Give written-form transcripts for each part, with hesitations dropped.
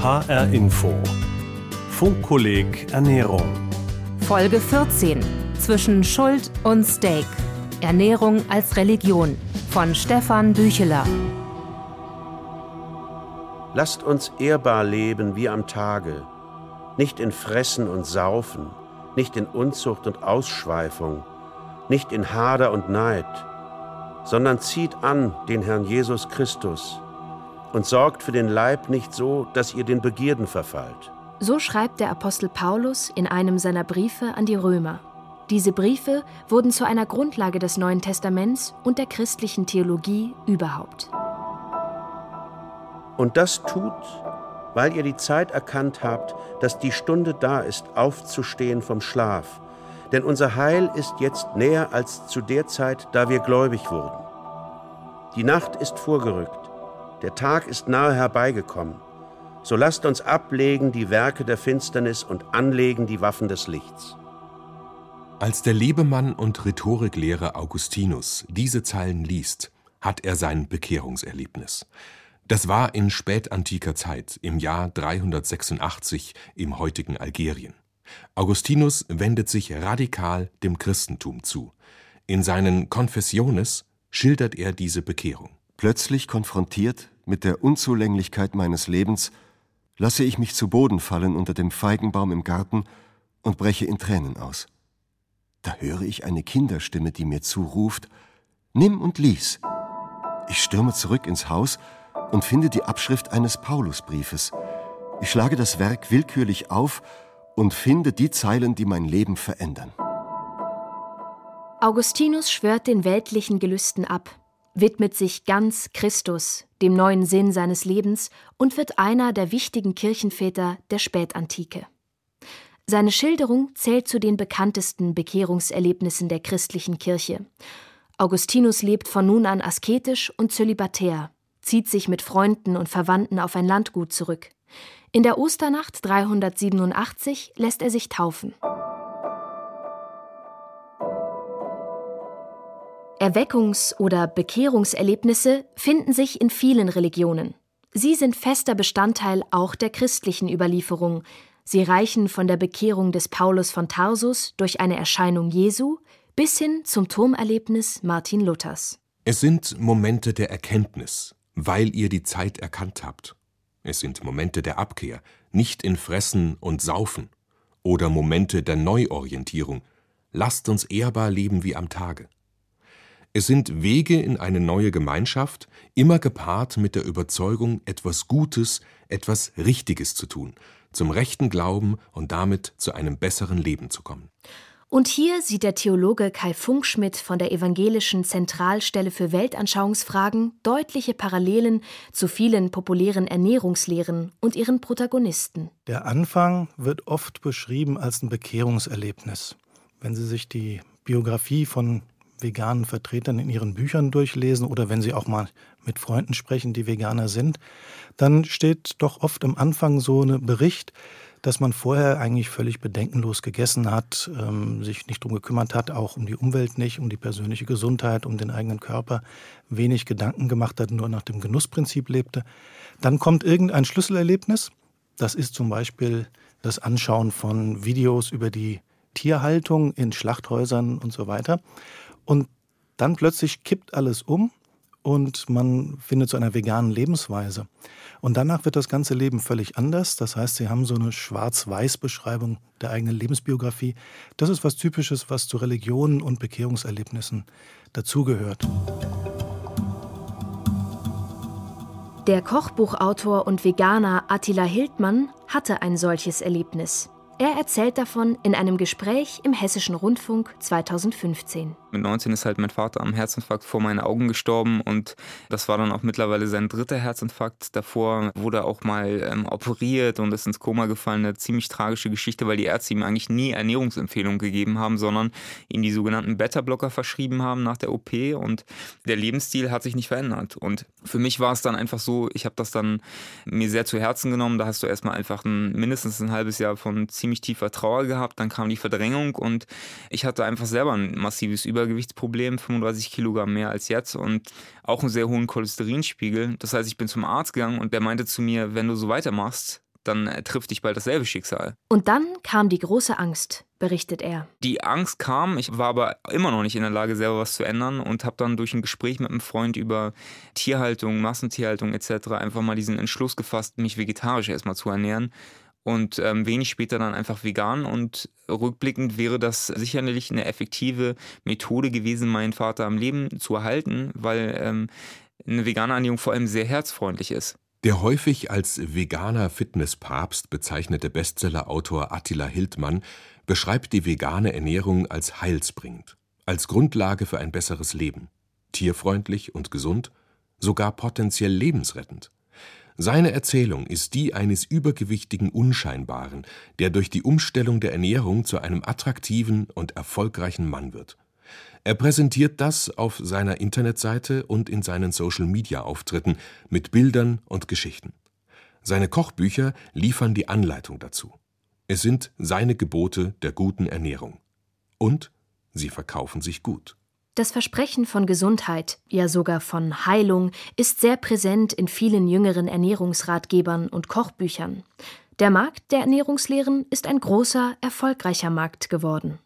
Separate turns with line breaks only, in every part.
HR Info. Funkkolleg Ernährung.
Folge 14. Zwischen Schuld und Steak. Ernährung als Religion. Von Stefan Bücheler.
Lasst uns ehrbar leben wie am Tage. Nicht in Fressen und Saufen, nicht in Unzucht und Ausschweifung, nicht in Hader und Neid, sondern zieht an den Herrn Jesus Christus und sorgt für den Leib nicht so, dass ihr den Begierden verfallt.
So schreibt der Apostel Paulus in einem seiner Briefe an die Römer. Diese Briefe wurden zu einer Grundlage des Neuen Testaments und der christlichen Theologie überhaupt.
Und das tut, weil ihr die Zeit erkannt habt, dass die Stunde da ist, aufzustehen vom Schlaf. Denn unser Heil ist jetzt näher als zu der Zeit, da wir gläubig wurden. Die Nacht ist vorgerückt, der Tag ist nahe herbeigekommen. So lasst uns ablegen die Werke der Finsternis und anlegen die Waffen des Lichts.
Als der Lebemann und Rhetoriklehrer Augustinus diese Zeilen liest, hat er sein Bekehrungserlebnis. Das war in spätantiker Zeit, im Jahr 386 im heutigen Algerien. Augustinus wendet sich radikal dem Christentum zu. In seinen Confessiones schildert er diese Bekehrung.
Plötzlich konfrontiert mit der Unzulänglichkeit meines Lebens, lasse ich mich zu Boden fallen unter dem Feigenbaum im Garten und breche in Tränen aus. Da höre ich eine Kinderstimme, die mir zuruft: »Nimm und lies!« Ich stürme zurück ins Haus und finde die Abschrift eines Paulusbriefes. Ich schlage das Werk willkürlich auf und finde die Zeilen, die mein Leben verändern.
Augustinus schwört den weltlichen Gelüsten ab, widmet sich ganz Christus, dem neuen Sinn seines Lebens, und wird einer der wichtigen Kirchenväter der Spätantike. Seine Schilderung zählt zu den bekanntesten Bekehrungserlebnissen der christlichen Kirche. Augustinus lebt von nun an asketisch und zölibatär, zieht sich mit Freunden und Verwandten auf ein Landgut zurück. In der Osternacht 387 lässt er sich taufen. Erweckungs- oder Bekehrungserlebnisse finden sich in vielen Religionen. Sie sind fester Bestandteil auch der christlichen Überlieferung. Sie reichen von der Bekehrung des Paulus von Tarsus durch eine Erscheinung Jesu bis hin zum Turmerlebnis Martin Luthers.
Es sind Momente der Erkenntnis, weil ihr die Zeit erkannt habt. Es sind Momente der Abkehr, nicht in Fressen und Saufen. Oder Momente der Neuorientierung. Lasst uns ehrbar leben wie am Tage. Es sind Wege in eine neue Gemeinschaft, immer gepaart mit der Überzeugung, etwas Gutes, etwas Richtiges zu tun, zum rechten Glauben und damit zu einem besseren Leben zu kommen.
Und hier sieht der Theologe Kai Funkschmidt von der Evangelischen Zentralstelle für Weltanschauungsfragen deutliche Parallelen zu vielen populären Ernährungslehren und ihren Protagonisten.
Der Anfang wird oft beschrieben als ein Bekehrungserlebnis. Wenn Sie sich die Biografie von veganen Vertretern in ihren Büchern durchlesen oder wenn Sie auch mal mit Freunden sprechen, die Veganer sind, dann steht doch oft am Anfang so ein Bericht, dass man vorher eigentlich völlig bedenkenlos gegessen hat, sich nicht drum gekümmert hat, auch um die Umwelt nicht, um die persönliche Gesundheit, um den eigenen Körper, wenig Gedanken gemacht hat, nur nach dem Genussprinzip lebte. Dann kommt irgendein Schlüsselerlebnis. Das ist zum Beispiel das Anschauen von Videos über die Tierhaltung in Schlachthäusern und so weiter. Und dann plötzlich kippt alles um und man findet zu einer veganen Lebensweise. Und danach wird das ganze Leben völlig anders. Das heißt, Sie haben so eine Schwarz-Weiß-Beschreibung der eigenen Lebensbiografie. Das ist was Typisches, was zu Religionen und Bekehrungserlebnissen dazugehört.
Der Kochbuchautor und Veganer Attila Hildmann hatte ein solches Erlebnis. Er erzählt davon in einem Gespräch im Hessischen Rundfunk 2015.
Mit 19 ist halt mein Vater am Herzinfarkt vor meinen Augen gestorben und das war dann auch mittlerweile sein 3. Herzinfarkt. Davor wurde er auch mal operiert und ist ins Koma gefallen. Eine ziemlich tragische Geschichte, weil die Ärzte ihm eigentlich nie Ernährungsempfehlungen gegeben haben, sondern ihm die sogenannten Beta-Blocker verschrieben haben nach der OP und der Lebensstil hat sich nicht verändert. Und für mich war es dann einfach so, ich habe das dann mir sehr zu Herzen genommen. Da hast du erstmal einfach mindestens ein halbes Jahr von ziemlich tiefer Trauer gehabt, dann kam die Verdrängung und ich hatte einfach selber ein massives Übergewichtsproblem, 35 Kilogramm mehr als jetzt und auch einen sehr hohen Cholesterinspiegel. Das heißt, ich bin zum Arzt gegangen und der meinte zu mir, wenn du so weitermachst, dann trifft dich bald dasselbe Schicksal.
Und dann kam die große Angst, berichtet er.
Die Angst kam, ich war aber immer noch nicht in der Lage, selber was zu ändern und habe dann durch ein Gespräch mit einem Freund über Tierhaltung, Massentierhaltung etc. einfach mal diesen Entschluss gefasst, mich vegetarisch erstmal zu ernähren. Und wenig später dann einfach vegan, und rückblickend wäre das sicherlich eine effektive Methode gewesen, meinen Vater am Leben zu erhalten, weil eine vegane Ernährung vor allem sehr herzfreundlich ist.
Der häufig als veganer Fitnesspapst bezeichnete Bestsellerautor Attila Hildmann beschreibt die vegane Ernährung als heilsbringend, als Grundlage für ein besseres Leben, tierfreundlich und gesund, sogar potenziell lebensrettend. Seine Erzählung ist die eines übergewichtigen Unscheinbaren, der durch die Umstellung der Ernährung zu einem attraktiven und erfolgreichen Mann wird. Er präsentiert das auf seiner Internetseite und in seinen Social-Media-Auftritten mit Bildern und Geschichten. Seine Kochbücher liefern die Anleitung dazu. Es sind seine Gebote der guten Ernährung. Und sie verkaufen sich gut.
Das Versprechen von Gesundheit, ja sogar von Heilung, ist sehr präsent in vielen jüngeren Ernährungsratgebern und Kochbüchern. Der Markt der Ernährungslehren ist ein großer, erfolgreicher Markt geworden.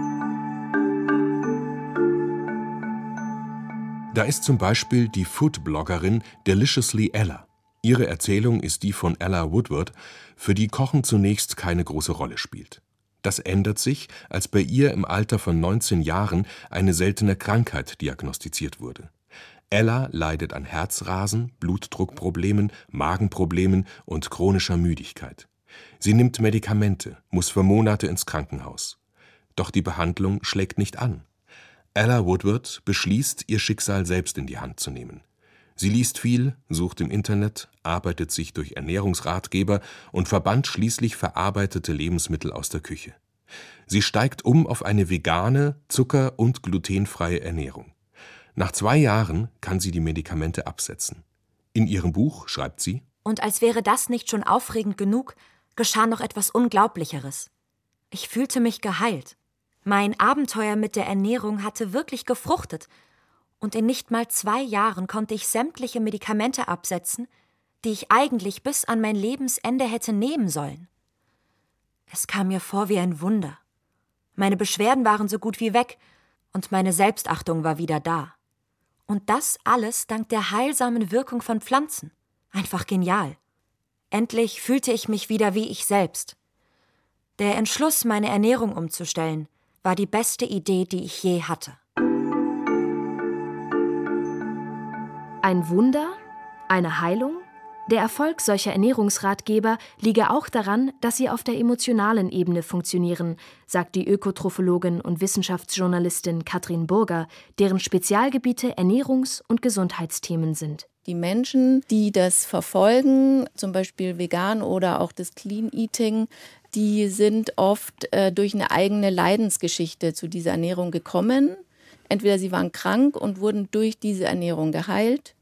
Da ist zum Beispiel die Food-Bloggerin Deliciously Ella. Ihre Erzählung ist die von Ella Woodward, für die Kochen zunächst keine große Rolle spielt. Das ändert sich, als bei ihr im Alter von 19 Jahren eine seltene Krankheit diagnostiziert wurde. Ella leidet an Herzrasen, Blutdruckproblemen, Magenproblemen und chronischer Müdigkeit. Sie nimmt Medikamente, muss für Monate ins Krankenhaus. Doch die Behandlung schlägt nicht an. Ella Woodward beschließt, ihr Schicksal selbst in die Hand zu nehmen. Sie liest viel, sucht im Internet, arbeitet sich durch Ernährungsratgeber und verbannt schließlich verarbeitete Lebensmittel aus der Küche. Sie steigt um auf eine vegane, zucker- und glutenfreie Ernährung. Nach 2 Jahren kann sie die Medikamente absetzen. In ihrem Buch schreibt sie:
Und als wäre das nicht schon aufregend genug, geschah noch etwas Unglaublicheres. Ich fühlte mich geheilt. Mein Abenteuer mit der Ernährung hatte wirklich gefruchtet. Und in nicht mal 2 Jahren konnte ich sämtliche Medikamente absetzen, die ich eigentlich bis an mein Lebensende hätte nehmen sollen. Es kam mir vor wie ein Wunder. Meine Beschwerden waren so gut wie weg und meine Selbstachtung war wieder da. Und das alles dank der heilsamen Wirkung von Pflanzen. Einfach genial. Endlich fühlte ich mich wieder wie ich selbst. Der Entschluss, meine Ernährung umzustellen, war die beste Idee, die ich je hatte.
Ein Wunder? Eine Heilung? Der Erfolg solcher Ernährungsratgeber liege auch daran, dass sie auf der emotionalen Ebene funktionieren, sagt die Ökotrophologin und Wissenschaftsjournalistin Katrin Burger, deren Spezialgebiete Ernährungs- und Gesundheitsthemen sind.
Die Menschen, die das verfolgen, zum Beispiel vegan oder auch das Clean Eating, die sind oft durch eine eigene Leidensgeschichte zu dieser Ernährung gekommen. Entweder sie waren krank und wurden durch diese Ernährung geheilt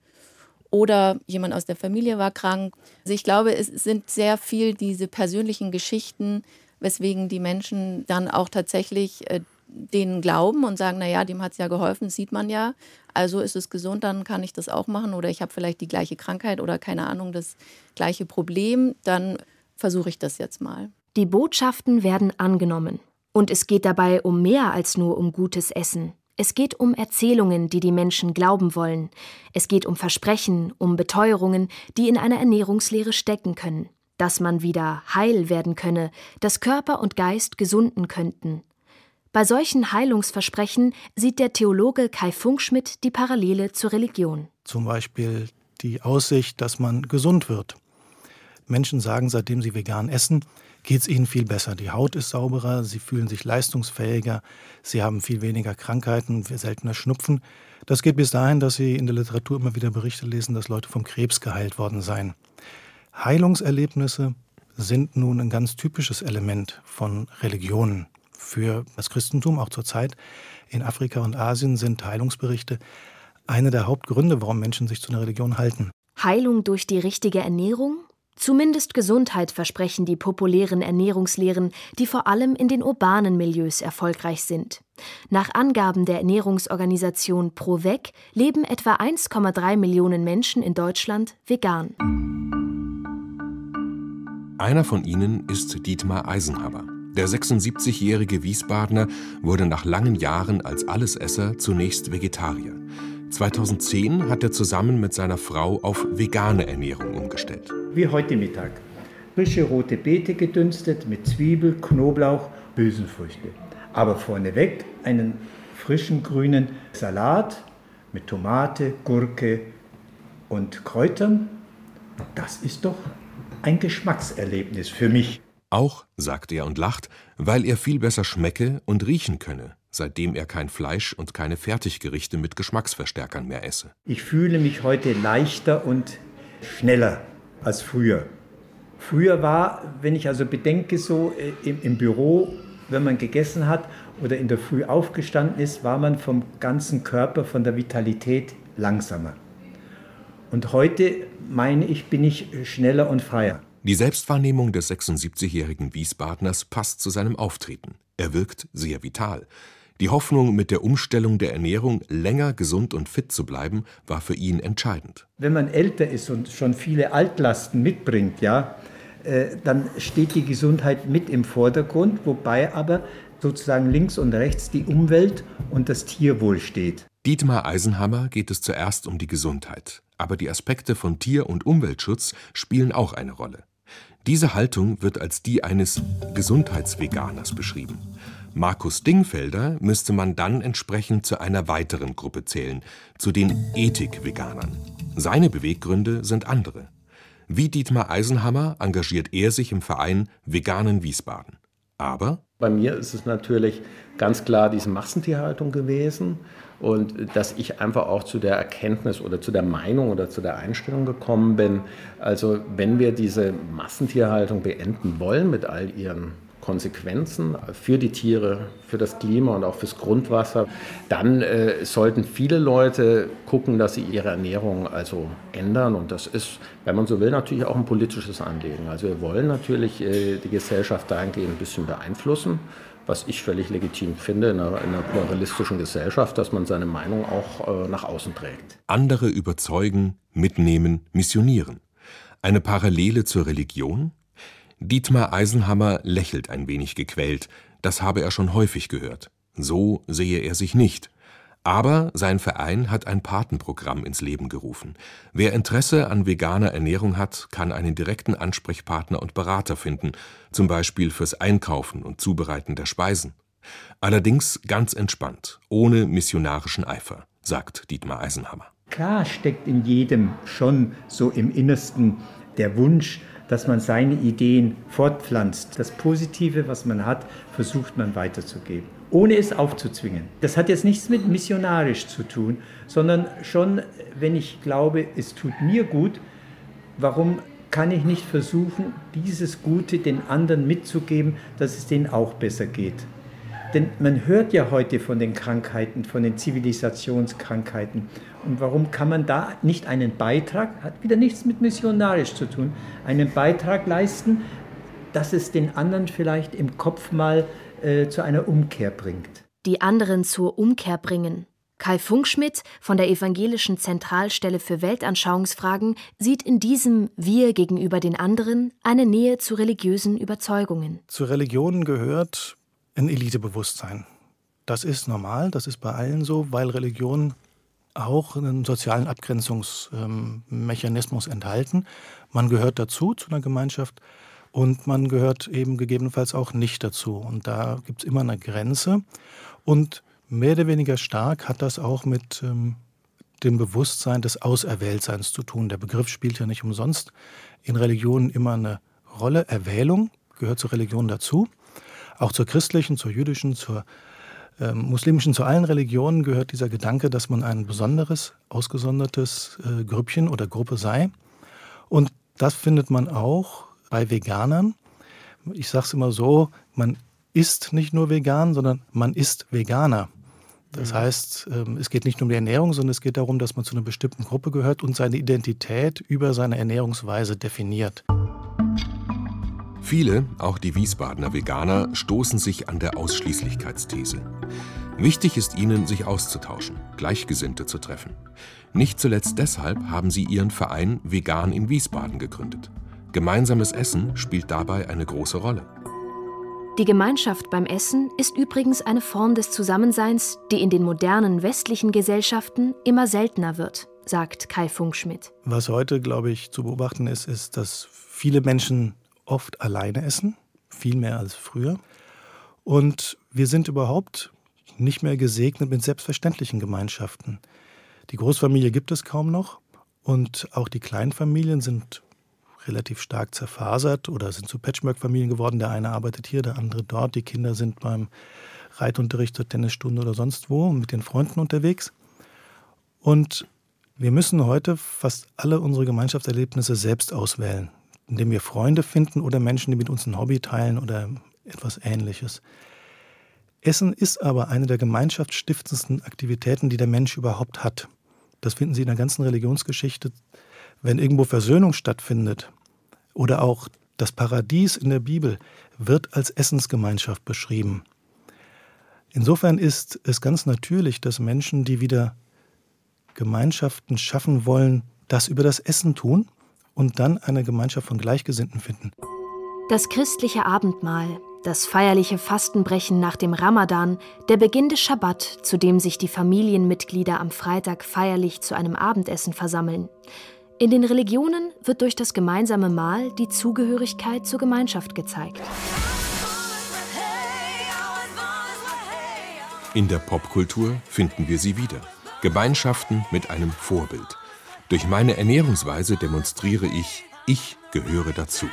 oder jemand aus der Familie war krank. Also ich glaube, es sind sehr viel diese persönlichen Geschichten, weswegen die Menschen dann auch tatsächlich denen glauben und sagen, naja, dem hat es ja geholfen, das sieht man ja. Also ist es gesund, dann kann ich das auch machen. Oder ich habe vielleicht die gleiche Krankheit oder keine Ahnung, das gleiche Problem. Dann versuche ich das jetzt mal.
Die Botschaften werden angenommen. Und es geht dabei um mehr als nur um gutes Essen. Es geht um Erzählungen, die die Menschen glauben wollen. Es geht um Versprechen, um Beteuerungen, die in einer Ernährungslehre stecken können. Dass man wieder heil werden könne, dass Körper und Geist gesunden könnten. Bei solchen Heilungsversprechen sieht der Theologe Kai Funkschmidt die Parallele zur Religion.
Zum Beispiel die Aussicht, dass man gesund wird. Menschen sagen, seitdem sie vegan essen, geht es ihnen viel besser. Die Haut ist sauberer, sie fühlen sich leistungsfähiger, sie haben viel weniger Krankheiten, viel seltener Schnupfen. Das geht bis dahin, dass sie in der Literatur immer wieder Berichte lesen, dass Leute vom Krebs geheilt worden seien. Heilungserlebnisse sind nun ein ganz typisches Element von Religionen. Für das Christentum, auch zur Zeit in Afrika und Asien, sind Heilungsberichte eine der Hauptgründe, warum Menschen sich zu einer Religion halten.
Heilung durch die richtige Ernährung? Zumindest Gesundheit versprechen die populären Ernährungslehren, die vor allem in den urbanen Milieus erfolgreich sind. Nach Angaben der Ernährungsorganisation ProVeg leben etwa 1,3 Millionen Menschen in Deutschland vegan.
Einer von ihnen ist Dietmar Eisenhammer. Der 76-jährige Wiesbadener wurde nach langen Jahren als Allesesser zunächst Vegetarier. 2010 hat er zusammen mit seiner Frau auf vegane Ernährung umgestellt.
Wie heute Mittag. Frische rote Beete gedünstet mit Zwiebel, Knoblauch, Hülsenfrüchte. Aber vorneweg einen frischen grünen Salat mit Tomate, Gurke und Kräutern. Das ist doch ein Geschmackserlebnis für mich.
Auch, sagt er und lacht, weil er viel besser schmecke und riechen könne, seitdem er kein Fleisch und keine Fertiggerichte mit Geschmacksverstärkern mehr esse.
Ich fühle mich heute leichter und schneller als früher. Früher war, wenn ich also bedenke, so im Büro, wenn man gegessen hat oder in der Früh aufgestanden ist, war man vom ganzen Körper, von der Vitalität langsamer. Und heute, meine ich, bin ich schneller und freier.
Die Selbstwahrnehmung des 76-jährigen Wiesbadners passt zu seinem Auftreten. Er wirkt sehr vital. Die Hoffnung, mit der Umstellung der Ernährung länger gesund und fit zu bleiben, war für ihn entscheidend.
Wenn man älter ist und schon viele Altlasten mitbringt, ja, dann steht die Gesundheit mit im Vordergrund, wobei aber sozusagen links und rechts die Umwelt und das Tierwohl steht.
Dietmar Eisenhammer geht es zuerst um die Gesundheit. Aber die Aspekte von Tier- und Umweltschutz spielen auch eine Rolle. Diese Haltung wird als die eines Gesundheitsveganers beschrieben. Markus Dingfelder müsste man dann entsprechend zu einer weiteren Gruppe zählen, zu den Ethik-Veganern. Seine Beweggründe sind andere. Wie Dietmar Eisenhammer engagiert er sich im Verein Veganen Wiesbaden. Aber
bei mir ist es natürlich ganz klar diese Massentierhaltung gewesen und dass ich einfach auch zu der Erkenntnis oder zu der Meinung oder zu der Einstellung gekommen bin, also wenn wir diese Massentierhaltung beenden wollen mit all ihren Konsequenzen für die Tiere, für das Klima und auch fürs Grundwasser, dann sollten viele Leute gucken, dass sie ihre Ernährung also ändern. Und das ist, wenn man so will, natürlich auch ein politisches Anliegen. Also wir wollen natürlich die Gesellschaft dahingehend ein bisschen beeinflussen, was ich völlig legitim finde in einer pluralistischen Gesellschaft, dass man seine Meinung auch nach außen trägt.
Andere überzeugen, mitnehmen, missionieren. Eine Parallele zur Religion? Dietmar Eisenhammer lächelt ein wenig gequält, das habe er schon häufig gehört. So sehe er sich nicht. Aber sein Verein hat ein Patenprogramm ins Leben gerufen. Wer Interesse an veganer Ernährung hat, kann einen direkten Ansprechpartner und Berater finden, zum Beispiel fürs Einkaufen und Zubereiten der Speisen. Allerdings ganz entspannt, ohne missionarischen Eifer, sagt Dietmar Eisenhammer.
Klar steckt in jedem schon so im Innersten der Wunsch, dass man seine Ideen fortpflanzt. Das Positive, was man hat, versucht man weiterzugeben, ohne es aufzuzwingen. Das hat jetzt nichts mit missionarisch zu tun, sondern schon, wenn ich glaube, es tut mir gut, warum kann ich nicht versuchen, dieses Gute den anderen mitzugeben, dass es denen auch besser geht? Denn man hört ja heute von den Krankheiten, von den Zivilisationskrankheiten. Und warum kann man da nicht einen Beitrag, hat wieder nichts mit missionarisch zu tun, einen Beitrag leisten, dass es den anderen vielleicht im Kopf mal zu einer Umkehr bringt?
Die anderen zur Umkehr bringen. Kai Funkschmidt von der Evangelischen Zentralstelle für Weltanschauungsfragen sieht in diesem Wir gegenüber den anderen eine Nähe zu religiösen Überzeugungen.
Zu Religionen gehört ein Elitebewusstsein. Das ist normal, das ist bei allen so, weil Religionen auch einen sozialen Abgrenzungsmechanismus enthalten. Man gehört dazu, zu einer Gemeinschaft, und man gehört eben gegebenenfalls auch nicht dazu. Und da gibt es immer eine Grenze. Und mehr oder weniger stark hat das auch mit dem Bewusstsein des Auserwähltseins zu tun. Der Begriff spielt ja nicht umsonst in Religionen immer eine Rolle. Erwählung gehört zur Religion dazu. Auch zur christlichen, zur jüdischen, zur muslimischen, zu allen Religionen gehört dieser Gedanke, dass man ein besonderes, ausgesondertes Grüppchen oder Gruppe sei. Und das findet man auch bei Veganern. Ich sage es immer so, man ist nicht nur vegan, sondern man ist Veganer. Das heißt, es geht nicht nur um die Ernährung, sondern es geht darum, dass man zu einer bestimmten Gruppe gehört und seine Identität über seine Ernährungsweise definiert.
Viele, auch die Wiesbadener Veganer, stoßen sich an der Ausschließlichkeitsthese. Wichtig ist ihnen, sich auszutauschen, Gleichgesinnte zu treffen. Nicht zuletzt deshalb haben sie ihren Verein Vegan in Wiesbaden gegründet. Gemeinsames Essen spielt dabei eine große Rolle.
Die Gemeinschaft beim Essen ist übrigens eine Form des Zusammenseins, die in den modernen westlichen Gesellschaften immer seltener wird, sagt Kai Funkschmidt.
Was heute, glaube ich, zu beobachten ist, dass viele Menschen oft alleine essen, viel mehr als früher. Und wir sind überhaupt nicht mehr gesegnet mit selbstverständlichen Gemeinschaften. Die Großfamilie gibt es kaum noch und auch die Kleinfamilien sind relativ stark zerfasert oder sind zu Patchwork-Familien geworden. Der eine arbeitet hier, der andere dort. Die Kinder sind beim Reitunterricht, zur Tennisstunde oder sonst wo mit den Freunden unterwegs. Und wir müssen heute fast alle unsere Gemeinschaftserlebnisse selbst auswählen, indem wir Freunde finden oder Menschen, die mit uns ein Hobby teilen oder etwas Ähnliches. Essen ist aber eine der gemeinschaftsstiftendsten Aktivitäten, die der Mensch überhaupt hat. Das finden Sie in der ganzen Religionsgeschichte. Wenn irgendwo Versöhnung stattfindet oder auch das Paradies in der Bibel wird als Essensgemeinschaft beschrieben. Insofern ist es ganz natürlich, dass Menschen, die wieder Gemeinschaften schaffen wollen, das über das Essen tun und dann eine Gemeinschaft von Gleichgesinnten finden.
Das christliche Abendmahl, das feierliche Fastenbrechen nach dem Ramadan, der Beginn des Schabbat, zu dem sich die Familienmitglieder am Freitag feierlich zu einem Abendessen versammeln. In den Religionen wird durch das gemeinsame Mahl die Zugehörigkeit zur Gemeinschaft gezeigt.
In der Popkultur finden wir sie wieder. Gemeinschaften mit einem Vorbild. Durch meine Ernährungsweise demonstriere ich gehöre dazu.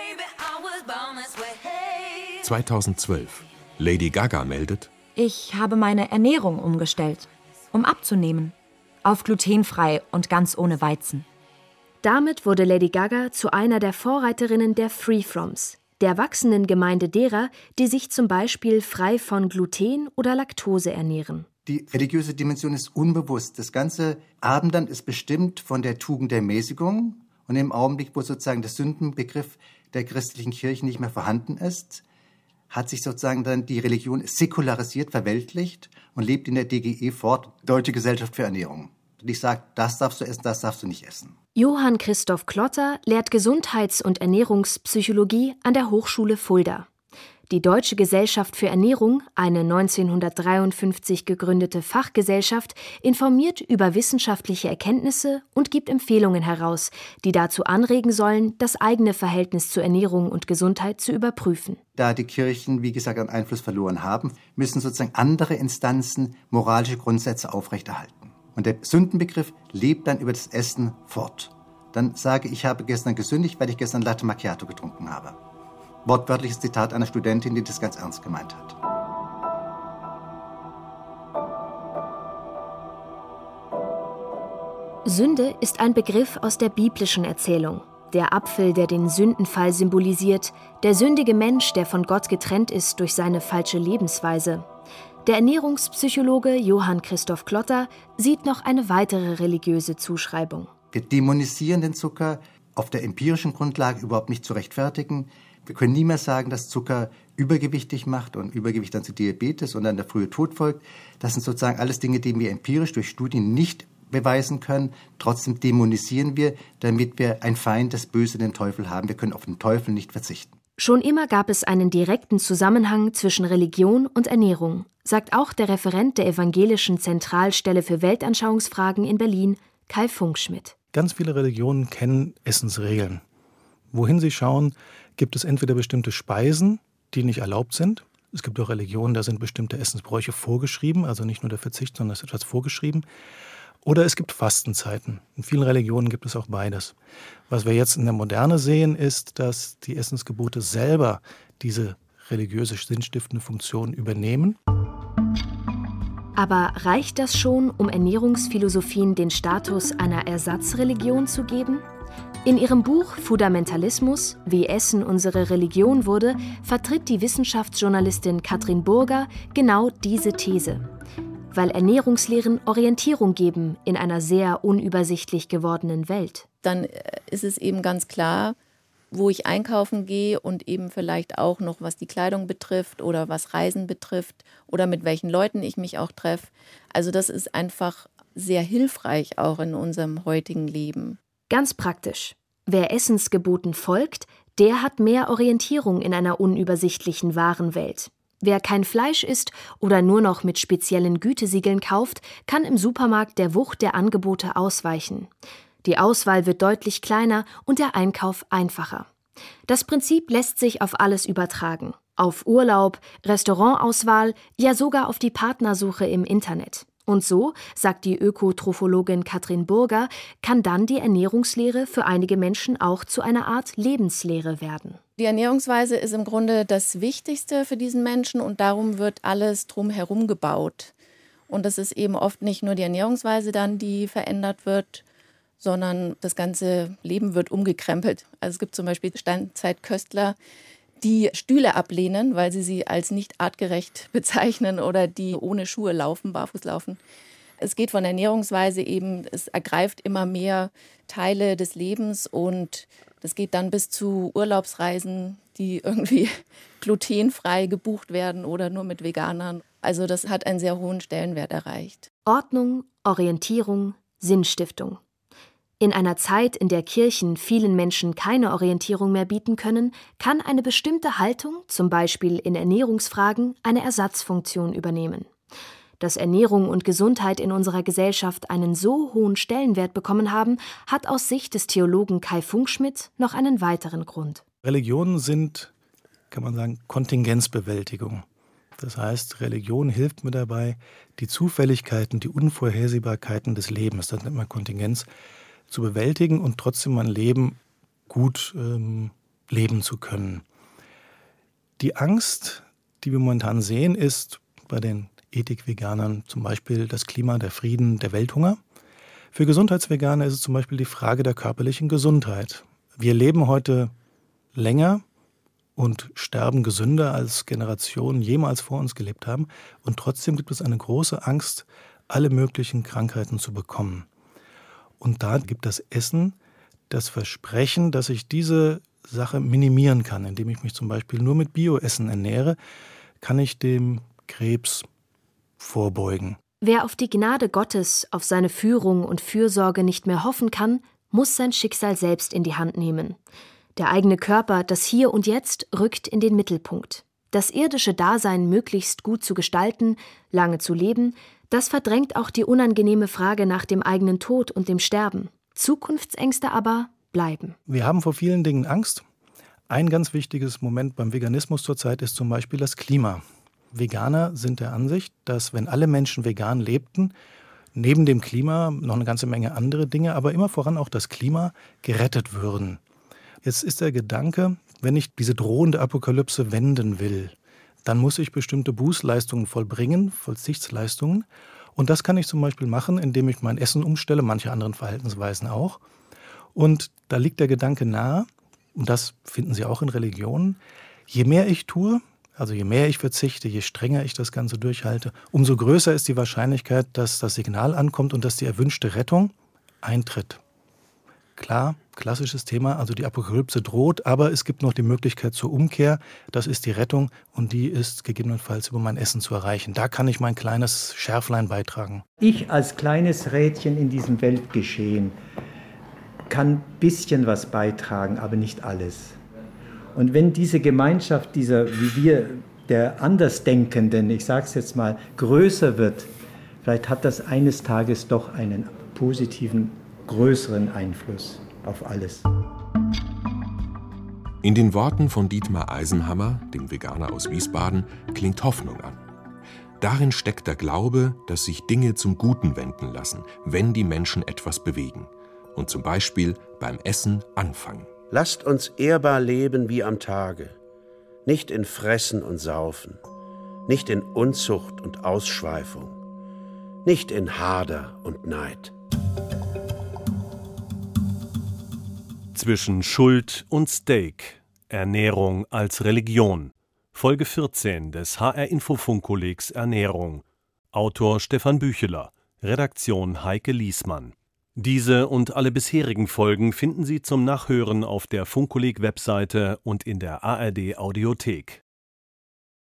2012. Lady Gaga meldet:
Ich habe meine Ernährung umgestellt, um abzunehmen. Auf glutenfrei und ganz ohne Weizen.
Damit wurde Lady Gaga zu einer der Vorreiterinnen der Free-Froms, der wachsenden Gemeinde derer, die sich zum Beispiel frei von Gluten oder Laktose ernähren.
Die religiöse Dimension ist unbewusst. Das ganze Abendland ist bestimmt von der Tugend der Mäßigung. Und im Augenblick, wo sozusagen der Sündenbegriff der christlichen Kirche nicht mehr vorhanden ist, hat sich sozusagen dann die Religion säkularisiert, verweltlicht und lebt in der DGE fort, Deutsche Gesellschaft für Ernährung. Die sagt, das darfst du essen, das darfst du nicht essen.
Johann Christoph Klotter lehrt Gesundheits- und Ernährungspsychologie an der Hochschule Fulda. Die Deutsche Gesellschaft für Ernährung, eine 1953 gegründete Fachgesellschaft, informiert über wissenschaftliche Erkenntnisse und gibt Empfehlungen heraus, die dazu anregen sollen, das eigene Verhältnis zu Ernährung und Gesundheit zu überprüfen.
Da die Kirchen, wie gesagt, an Einfluss verloren haben, müssen sozusagen andere Instanzen moralische Grundsätze aufrechterhalten. Und der Sündenbegriff lebt dann über das Essen fort. Dann sage ich, habe gestern gesündigt, weil ich gestern Latte Macchiato getrunken habe. Wortwörtliches Zitat einer Studentin, die das ganz ernst gemeint hat.
Sünde ist ein Begriff aus der biblischen Erzählung. Der Apfel, der den Sündenfall symbolisiert, der sündige Mensch, der von Gott getrennt ist durch seine falsche Lebensweise. Der Ernährungspsychologe Johann Christoph Klotter sieht noch eine weitere religiöse Zuschreibung.
Wir dämonisieren den Zucker auf der empirischen Grundlage überhaupt nicht zu rechtfertigen. Wir können nie mehr sagen, dass Zucker übergewichtig macht und Übergewicht dann zu Diabetes und dann der frühe Tod folgt. Das sind sozusagen alles Dinge, die wir empirisch durch Studien nicht beweisen können. Trotzdem dämonisieren wir, damit wir ein Feind, das Böse, den Teufel haben. Wir können auf den Teufel nicht verzichten.
Schon immer gab es einen direkten Zusammenhang zwischen Religion und Ernährung, sagt auch der Referent der Evangelischen Zentralstelle für Weltanschauungsfragen in Berlin, Kai Funkschmidt.
Ganz viele Religionen kennen Essensregeln. Wohin sie schauen, gibt es entweder bestimmte Speisen, die nicht erlaubt sind. Es gibt auch Religionen, da sind bestimmte Essensbräuche vorgeschrieben, also nicht nur der Verzicht, sondern es ist etwas vorgeschrieben. Oder es gibt Fastenzeiten. In vielen Religionen gibt es auch beides. Was wir jetzt in der Moderne sehen, ist, dass die Essensgebote selber diese religiöse sinnstiftende Funktion übernehmen.
Aber reicht das schon, um Ernährungsphilosophien den Status einer Ersatzreligion zu geben? In ihrem Buch Fundamentalismus, wie Essen unsere Religion wurde, vertritt die Wissenschaftsjournalistin Katrin Burger genau diese These. Weil Ernährungslehren Orientierung geben in einer sehr unübersichtlich gewordenen Welt.
Dann ist es eben ganz klar, wo ich einkaufen gehe und eben vielleicht auch noch, was die Kleidung betrifft oder was Reisen betrifft oder mit welchen Leuten ich mich auch treffe. Also das ist einfach sehr hilfreich auch in unserem heutigen Leben.
Ganz praktisch. Wer Essensgeboten folgt, der hat mehr Orientierung in einer unübersichtlichen Warenwelt. Wer kein Fleisch isst oder nur noch mit speziellen Gütesiegeln kauft, kann im Supermarkt der Wucht der Angebote ausweichen. Die Auswahl wird deutlich kleiner und der Einkauf einfacher. Das Prinzip lässt sich auf alles übertragen. Auf Urlaub, Restaurantauswahl, ja sogar auf die Partnersuche im Internet. Und so, sagt die Ökotrophologin Katrin Burger, kann dann die Ernährungslehre für einige Menschen auch zu einer Art Lebenslehre werden.
Die Ernährungsweise ist im Grunde das Wichtigste für diesen Menschen und darum wird alles drumherum gebaut. Und es ist eben oft nicht nur die Ernährungsweise dann, die verändert wird, sondern das ganze Leben wird umgekrempelt. Also es gibt zum Beispiel Steinzeitköstler, die Stühle ablehnen, weil sie als nicht artgerecht bezeichnen oder die ohne Schuhe laufen, barfuß laufen. Es geht von Ernährungsweise eben, es ergreift immer mehr Teile des Lebens und das geht dann bis zu Urlaubsreisen, die irgendwie glutenfrei gebucht werden oder nur mit Veganern. Also das hat einen sehr hohen Stellenwert erreicht.
Ordnung, Orientierung, Sinnstiftung. In einer Zeit, in der Kirchen vielen Menschen keine Orientierung mehr bieten können, kann eine bestimmte Haltung, zum Beispiel in Ernährungsfragen, eine Ersatzfunktion übernehmen. Dass Ernährung und Gesundheit in unserer Gesellschaft einen so hohen Stellenwert bekommen haben, hat aus Sicht des Theologen Kai Funkschmidt noch einen weiteren Grund.
Religionen sind, kann man sagen, Kontingenzbewältigung. Das heißt, Religion hilft mir dabei, die Zufälligkeiten, die Unvorhersehbarkeiten des Lebens, das nennt man Kontingenz, zu bewältigen und trotzdem mein Leben gut leben zu können. Die Angst, die wir momentan sehen, ist bei den Ethik-Veganern zum Beispiel das Klima, der Frieden, der Welthunger. Für Gesundheitsveganer ist es zum Beispiel die Frage der körperlichen Gesundheit. Wir leben heute länger und sterben gesünder, als Generationen jemals vor uns gelebt haben. Und trotzdem gibt es eine große Angst, alle möglichen Krankheiten zu bekommen. Und da gibt das Essen das Versprechen, dass ich diese Sache minimieren kann. Indem ich mich zum Beispiel nur mit Bioessen ernähre, kann ich dem Krebs vorbeugen.
Wer auf die Gnade Gottes, auf seine Führung und Fürsorge nicht mehr hoffen kann, muss sein Schicksal selbst in die Hand nehmen. Der eigene Körper, das Hier und Jetzt, rückt in den Mittelpunkt. Das irdische Dasein möglichst gut zu gestalten, lange zu leben, das verdrängt auch die unangenehme Frage nach dem eigenen Tod und dem Sterben. Zukunftsängste aber bleiben.
Wir haben vor vielen Dingen Angst. Ein ganz wichtiges Moment beim Veganismus zurzeit ist zum Beispiel das Klima. Veganer sind der Ansicht, dass wenn alle Menschen vegan lebten, neben dem Klima noch eine ganze Menge andere Dinge, aber immer voran auch das Klima, gerettet würden. Jetzt ist der Gedanke, wenn ich diese drohende Apokalypse wenden will, dann muss ich bestimmte Bußleistungen vollbringen, Vollzichtsleistungen. Und das kann ich zum Beispiel machen, indem ich mein Essen umstelle, manche anderen Verhaltensweisen auch. Und da liegt der Gedanke nahe, und das finden Sie auch in Religionen, je mehr ich tue, also je mehr ich verzichte, je strenger ich das Ganze durchhalte, umso größer ist die Wahrscheinlichkeit, dass das Signal ankommt und dass die erwünschte Rettung eintritt. Klar, klassisches Thema, also die Apokalypse droht, aber es gibt noch die Möglichkeit zur Umkehr. Das ist die Rettung und die ist gegebenenfalls über mein Essen zu erreichen. Da kann ich mein kleines Schärflein beitragen.
Ich als kleines Rädchen in diesem Weltgeschehen kann ein bisschen was beitragen, aber nicht alles. Und wenn diese Gemeinschaft dieser, wie wir, der Andersdenkenden, ich sage es jetzt mal, größer wird, vielleicht hat das eines Tages doch einen positiven, größeren Einfluss auf alles.
In den Worten von Dietmar Eisenhammer, dem Veganer aus Wiesbaden, klingt Hoffnung an. Darin steckt der Glaube, dass sich Dinge zum Guten wenden lassen, wenn die Menschen etwas bewegen. Und zum Beispiel beim Essen anfangen.
Lasst uns ehrbar leben wie am Tage, nicht in Fressen und Saufen, nicht in Unzucht und Ausschweifung, nicht in Hader und Neid.
Zwischen Schuld und Steak. Ernährung als Religion. Folge 14 des HR-Info-Funkkollegs Ernährung. Autor Stefan Bücheler. Redaktion Heike Liesmann. Diese und alle bisherigen Folgen finden Sie zum Nachhören auf der Funkkolleg-Webseite und in der ARD-Audiothek.